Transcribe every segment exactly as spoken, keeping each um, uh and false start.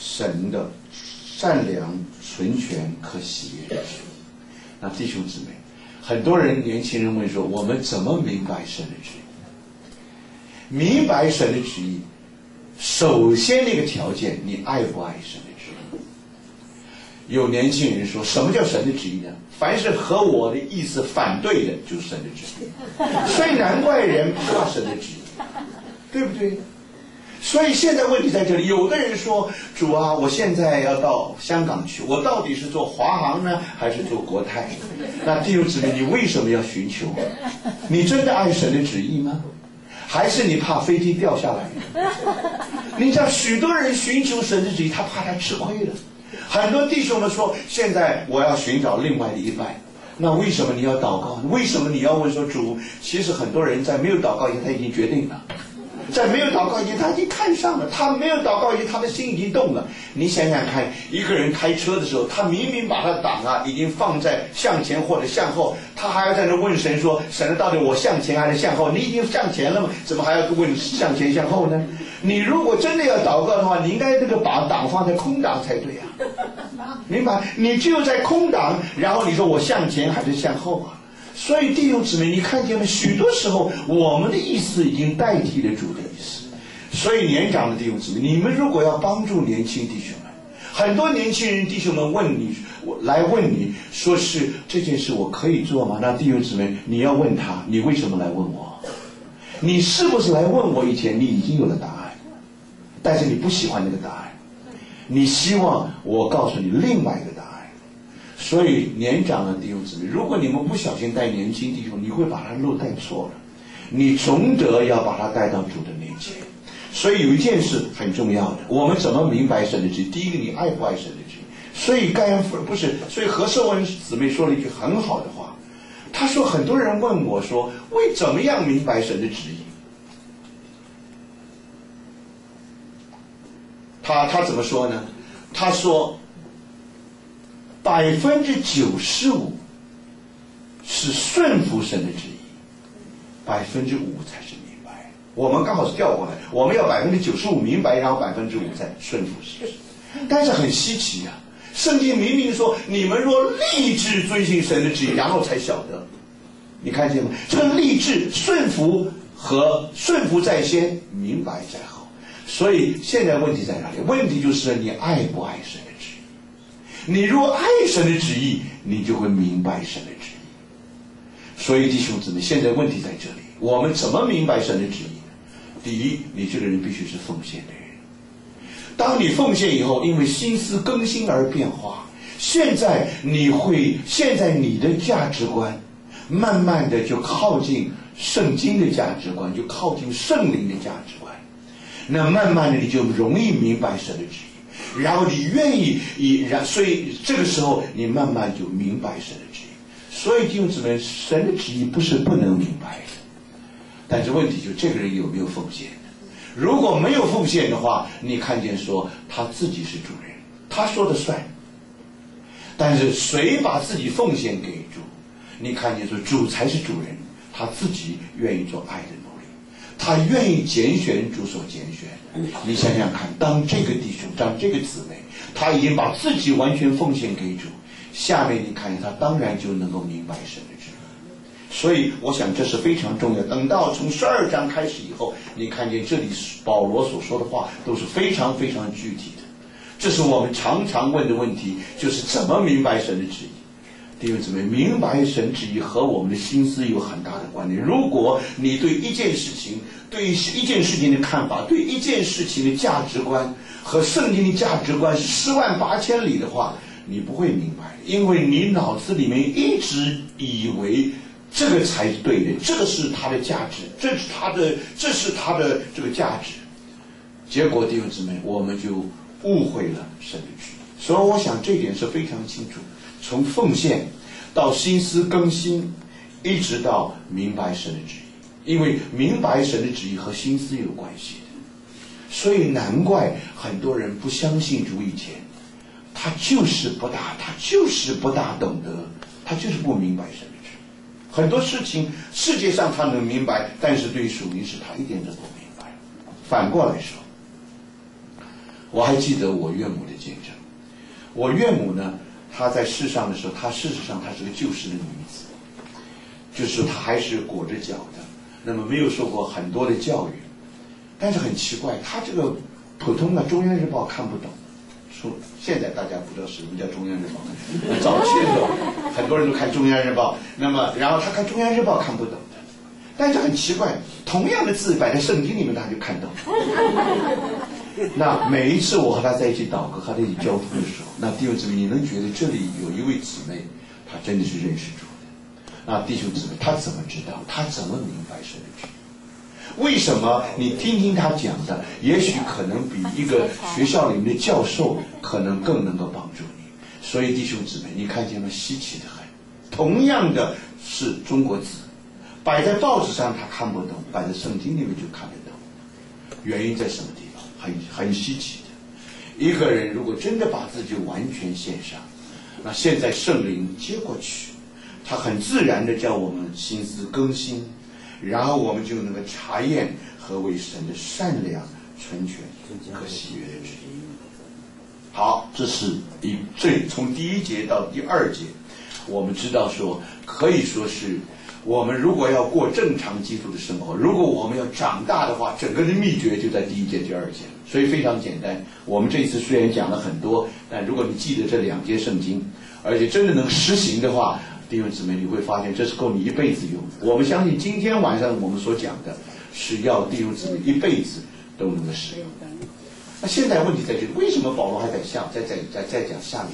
神的善良、纯全可喜悦的旨意。那弟兄姊妹，很多人年轻人问说，我们怎么明白神的旨意？明白神的旨意，首先那个条件，你爱不爱神的旨意？有年轻人说，什么叫神的旨意呢？凡是和我的意思反对的，就是神的旨意。所以难怪人怕神的旨意，对不对？所以现在问题在这里，有的人说，主啊，我现在要到香港去，我到底是做华航呢，还是做国泰？那弟兄姊妹，你为什么要寻求？你真的爱神的旨意吗？还是你怕飞机掉下来？你知道，许多人寻求神的旨意，他怕他吃亏了。很多弟兄们说，现在我要寻找另外的一半。那为什么你要祷告？为什么你要问说，主？其实很多人在没有祷告以前，他已经决定了。在没有祷告以前，他已经看上了；他没有祷告以前，他的心已经动了。你想想看，一个人开车的时候，他明明把他的档啊已经放在向前或者向后，他还要在那问神说：“神，到底我向前还是向后？”你已经向前了嘛，怎么还要问向前向后呢？你如果真的要祷告的话，你应该这个把档放在空档才对啊，明白？你只有在空档，然后你说我向前还是向后啊？所以弟兄姊妹，你看见没？许多时候我们的意思已经代替了主的意思。所以年长的弟兄姊妹，你们如果要帮助年轻弟兄们，很多年轻人弟兄们问你，来问你说是这件事我可以做吗？那弟兄姊妹，你要问他，你为什么来问我？你是不是来问我以前你已经有了答案，但是你不喜欢那个答案，你希望我告诉你另外一个答案。所以年长的弟兄姊妹，如果你们不小心带年轻弟兄，你会把他路带错了，你总得要把他带到主的面前。所以有一件事很重要的，我们怎么明白神的旨意？第一个，你爱不爱神的旨意？所以盖恩夫人不是，所以何寿文姊妹说了一句很好的话，她说很多人问我说，为怎么样明白神的旨意？他他怎么说呢？他说百分之九十五是顺服神的旨意，百分之五才是明白。我们刚好是调过来，我们要百分之九十五明白，然后百分之五再顺服神。但是很稀奇啊，圣经明明说，你们若立志遵行神的旨意，然后才晓得。你看见吗？这个立志、顺服和顺服在先，明白在后。所以现在问题在哪里？问题就是你爱不爱神的旨意。你若爱神的旨意，你就会明白神的旨意。所以弟兄姊妹，现在问题在这里，我们怎么明白神的旨意呢？第一，你这个人必须是奉献的人。当你奉献以后，因为心思更新而变化，现在你会，现在你的价值观慢慢的就靠近圣经的价值观，就靠近圣灵的价值观。那慢慢的你就容易明白神的旨意，然后你愿意以然，所以这个时候你慢慢就明白神的旨意。所以弟兄姊妹，神的旨意不是不能明白的，但是问题就这个人有没有奉献。如果没有奉献的话，你看见说他自己是主人，他说的算。但是谁把自己奉献给主，你看见说主才是主人，他自己愿意做爱的努力，他愿意拣选主所拣选的。你想想看，当这个弟兄，当这个姊妹，他已经把自己完全奉献给主，下面你看见他当然就能够明白神的旨意。所以我想这是非常重要。等到从十二章开始以后，你看见这里保罗所说的话都是非常非常具体的。这是我们常常问的问题，就是怎么明白神的旨意。弟兄姊妹，明白神旨意和我们的心思有很大的关联。如果你对一件事情对一件事情的看法，对一件事情的价值观和圣经的价值观是十万八千里的话，你不会明白，因为你脑子里面一直以为这个才是对的，这个是它的价值，这是它的这是它的这个价值。结果弟兄姊妹，我们就误会了神的旨意。所以我想这一点是非常清楚，从奉献到心思更新，一直到明白神的旨意。因为明白神的旨意和心思有关系的，所以难怪很多人不相信主以前，他就是不大他就是不大懂得，他就是不明白神的旨意。很多事情世界上他能明白，但是对属灵事他一点都不明白。反过来说， 我还记得我岳母的见证。我岳母呢，她在世上的时候，她事实上她是个旧时的女子，就是她还是裹着脚的，那么没有受过很多的教育。但是很奇怪，她这个普通的《中央日报》看不懂。说现在大家不知道什么叫《中央日报》，早期的时候很多人都看《中央日报》，那么然后他看《中央日报》看不懂的，但是很奇怪，同样的字摆在圣经里面，他就看懂。那每一次我和他在一起祷告、和他一起交通的时候，那弟兄姊妹，你能觉得这里有一位姊妹，她真的是认识主的。那弟兄姊妹，他怎么知道？他怎么明白神的旨意？为什么你听听他讲的，也许可能比一个学校里面的教授可能更能够帮助你？所以弟兄姊妹，你看见了，稀奇的很。同样的是中国字，摆在报纸上他看不懂，摆在圣经里面就看得懂。原因在什么地方？很很稀奇的。一个人如果真的把自己完全献上，那现在圣灵接过去，他很自然的叫我们心思更新，然后我们就能够查验何为神的善良、纯全、可喜悦的旨意。好，这是一这从第一节到第二节，我们知道说，可以说是我们如果要过正常基督的生活，如果我们要长大的话，整个的秘诀就在第一节、第二节，所以非常简单。我们这一次虽然讲了很多，但如果你记得这两节圣经，而且真的能实行的话，弟兄姊妹，你会发现这是够你一辈子用。我们相信今天晚上我们所讲的是要弟兄姊妹一辈子都能够使用。那现在问题在这里，为什么保罗还在下在在在在讲下面？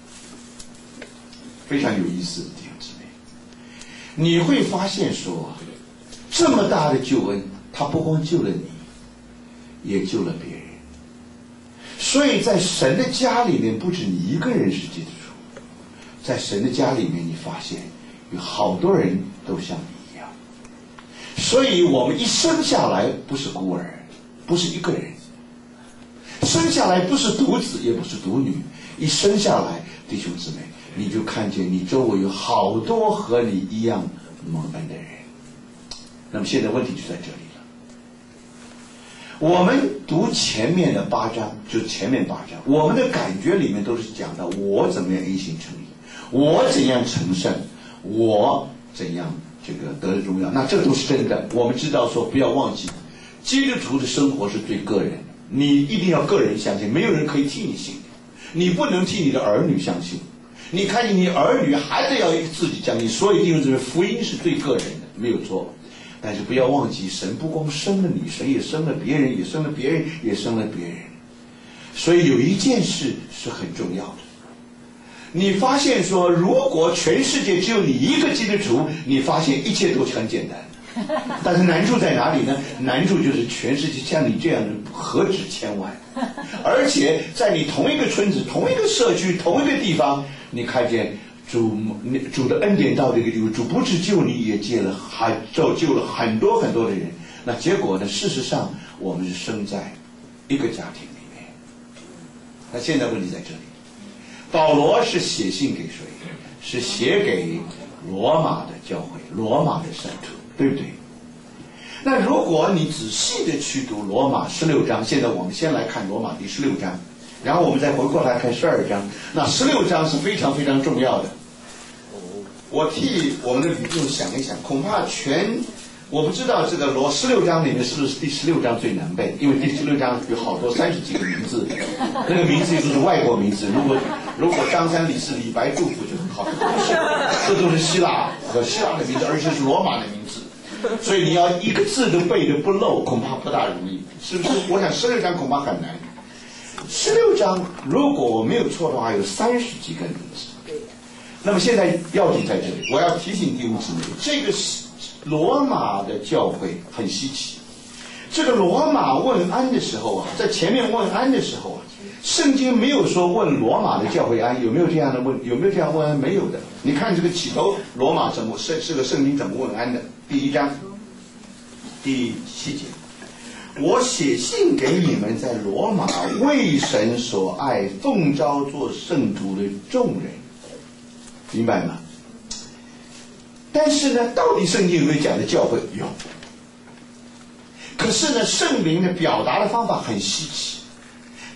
非常有意思的弟兄姊妹，你会发现说，这么大的救恩，他不光救了你，也救了别人。所以在神的家里面，不止你一个人是基督徒，在神的家里面，你发现有好多人都像你一样。所以我们一生下来不是孤儿，不是一个人，生下来不是独子，也不是独女，一生下来，弟兄姊妹，你就看见你周围有好多和你一样蒙恩的人。那么现在问题就在这里了。我们读前面的八章，就是前面八章，我们的感觉里面都是讲到我怎么样因信称义，我怎样成圣，我怎样这个得荣耀。那这个都是真的。我们知道说，不要忘记，基督徒的生活是最个人的，你一定要个人相信，没有人可以替你信，你不能替你的儿女相信。你看见你儿女还得要自己相信，所以弟兄姊妹，福音是最个人的，没有错。但是不要忘记，神不光生了你，神也生了别人，也生了别人，也生了别人。所以有一件事是很重要的。你发现说，如果全世界只有你一个基督徒，你发现一切都很简单。但是难处在哪里呢？难处就是全世界像你这样的何止千万，而且在你同一个村子、同一个社区、同一个地方，你看见主主的恩典到这个地方，主不只救你，也救了还救救了很多很多的人。那结果呢？事实上，我们是生在一个家庭里面。那现在问题在这里，保罗是写信给谁？是写给罗马的教会、罗马的圣徒。对不对？那如果你仔细的去读罗马十六章，现在我们先来看罗马第十六章，然后我们再回过来看十二章。那十六章是非常非常重要的。我替我们的听众想一想，恐怕全我不知道这个罗十六章里面是不是第十六章最难背，因为第十六章有好多三十几个名字，那个名字也都是外国名字。如果如果张三李四李白杜甫就很好，这都是希腊和希腊的名字，而且是罗马的名字。所以你要一个字都背得不漏，恐怕不大容易，是不是？我想十六章恐怕很难。十六章如果我没有错的话，有三十几个名字。那么现在要紧在这里，我要提醒弟兄姊妹，这个是罗马的教会很稀奇。这个罗马问安的时候啊，在前面问安的时候啊，圣经没有说问罗马的教会安，有没有这样的问？有没有这样问安？没有的。你看这个起头，罗马怎么是是个圣经怎么问安的？第一章第七节，我写信给你们在罗马为神所爱、奉召做圣徒的众人，明白吗？但是呢，到底圣经有没有讲的教会？有。可是呢，圣灵的表达的方法很稀奇，他并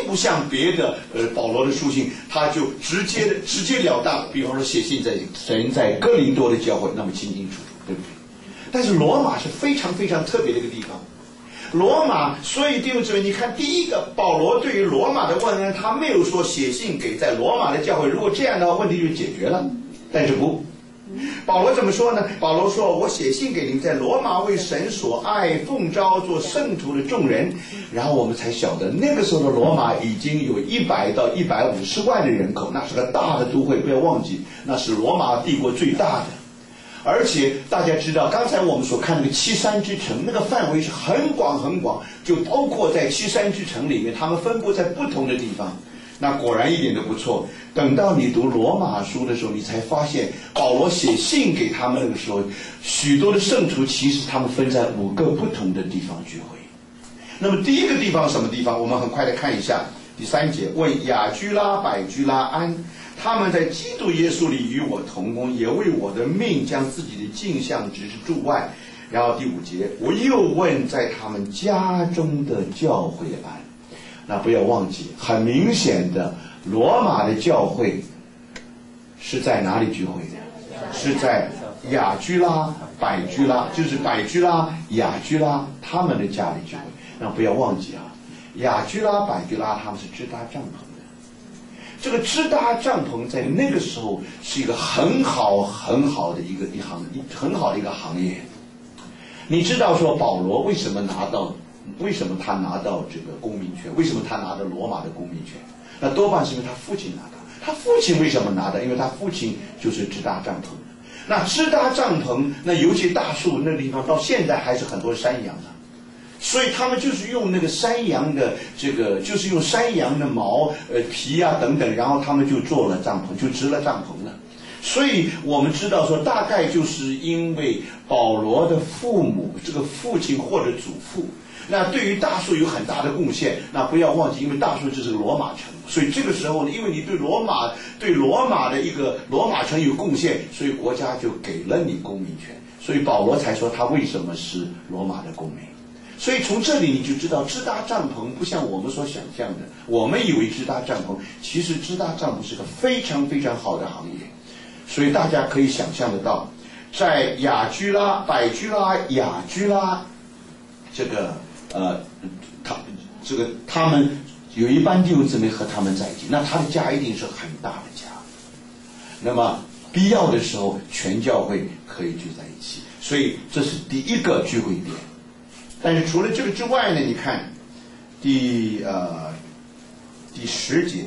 不像别的呃保罗的书信，他就直接的直截了当，比方说写信在神在哥林多的教会，那么清清楚楚，对不对？但是罗马是非常非常特别的一个地方。罗马，所以弟兄姊妹，你看第一个，保罗对于罗马的问呢，他没有说写信给在罗马的教会，如果这样的话，问题就解决了。但是不，保罗怎么说呢？保罗说：“我写信给你们，在罗马为神所爱，奉召做圣徒的众人。”然后我们才晓得，那个时候的罗马已经有一百到一百五十万的人口，那是个大的都会，不要忘记，那是罗马帝国最大的。而且大家知道，刚才我们所看那个七山之城，那个范围是很广很广，就包括在七山之城里面，他们分布在不同的地方。那果然一点都不错。等到你读罗马书的时候，你才发现保罗写信给他们那个时候，许多的圣徒其实他们分在五个不同的地方聚会。那么第一个地方什么地方？我们很快的看一下第三节，问亚居拉、百居拉安。他们在基督耶稣里与我同工，也为我的命将自己的镜像指示驻外。然后第五节，我又问在他们家中的教会安。那不要忘记，很明显的，罗马的教会是在哪里聚会的？是在亚居拉、百居拉，就是百居拉、亚居拉他们的家里聚会。那不要忘记啊，亚居拉、百居拉他们是支搭帐篷。这个支搭帐篷在那个时候是一个很好很好的一个一行很好的一个行业。你知道说保罗为什么拿到为什么他拿到这个公民权？为什么他拿到罗马的公民权？那多半是因为他父亲拿到。他父亲为什么拿到？因为他父亲就是支搭帐篷的。那支搭帐篷，那尤其大树那个地方到现在还是很多山羊的。所以他们就是用那个山羊的这个，就是用山羊的毛、呃皮啊等等，然后他们就做了帐篷，就织了帐篷了。所以我们知道说，大概就是因为保罗的父母，这个父亲或者祖父，那对于大树有很大的贡献。那不要忘记，因为大树就是罗马城，所以这个时候呢，因为你对罗马对罗马的一个罗马城有贡献，所以国家就给了你公民权。所以保罗才说他为什么是罗马的公民。所以从这里你就知道，支搭帐篷不像我们所想象的，我们以为支搭帐篷，其实支搭帐篷是个非常非常好的行业。所以大家可以想象得到，在亚居拉、百居拉、亚居拉这个呃，他这个他们有一班弟兄姊妹和他们在一起，那他的家一定是很大的家。那么必要的时候，全教会可以聚在一起，所以这是第一个聚会点。但是除了这个之外呢，你看第呃第十节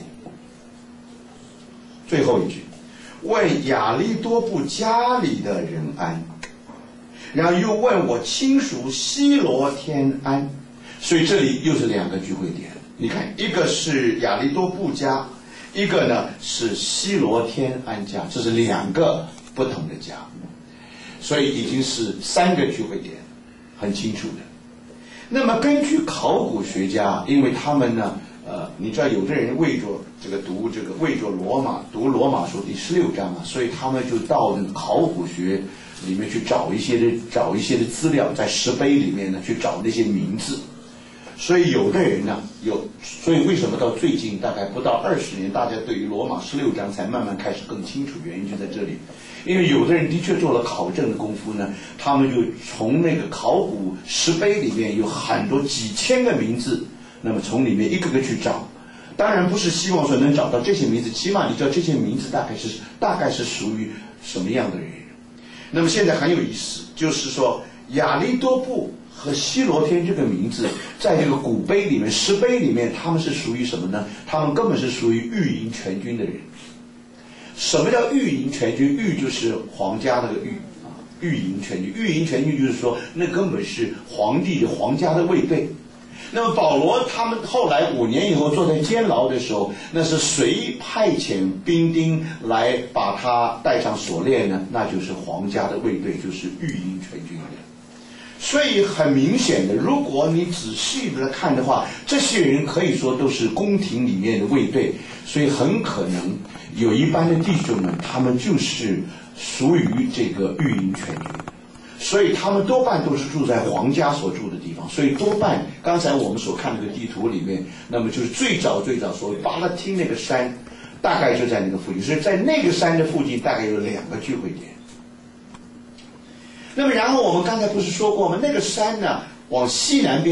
最后一句，问亚利多布家里的人安，然后又问我亲属希罗天安。所以这里又是两个聚会点。你看，一个是亚利多布家，一个呢是希罗天安家，这是两个不同的家，所以已经是三个聚会点，很清楚的。那么根据考古学家，因为他们呢，呃，你知道有的人为着这个读这个为着罗马读罗马书第十六章啊，所以他们就到那个考古学里面去找一些的找一些的资料，在石碑里面呢去找那些名字。所以有的人呢有，所以为什么到最近大概不到二十年，大家对于罗马十六章才慢慢开始更清楚，原因就在这里。因为有的人的确做了考证的功夫呢，他们就从那个考古石碑里面有很多几千个名字，那么从里面一个个去找。当然不是希望说能找到这些名字，起码你知道这些名字大概是大概是属于什么样的人。那么现在很有意思，就是说亚利多布和希罗天这个名字，在这个古碑里面、石碑里面，他们是属于什么呢？他们根本是属于御营全军的人。什么叫御营全军？御就是皇家那个御啊，御营全军。御营全军就是说，那根本是皇帝的皇家的卫队。那么保罗他们后来五年以后坐在监牢的时候，那是谁派遣兵丁来把他带上锁链呢？那就是皇家的卫队，就是御营全军的。所以很明显的，如果你仔细的看的话，这些人可以说都是宫廷里面的卫队，所以很可能有一般的弟兄们，他们就是属于这个御营全军。 所以他们多半都是住在皇家所住的地方，所以多半刚才我们所看那个地图里面，那么就是最早最早所谓巴勒汀那个山，大概就在那个附近，所以在那个山的附近大概有两个聚会点。那么然后我们刚才不是说过吗？那个山呢往西南边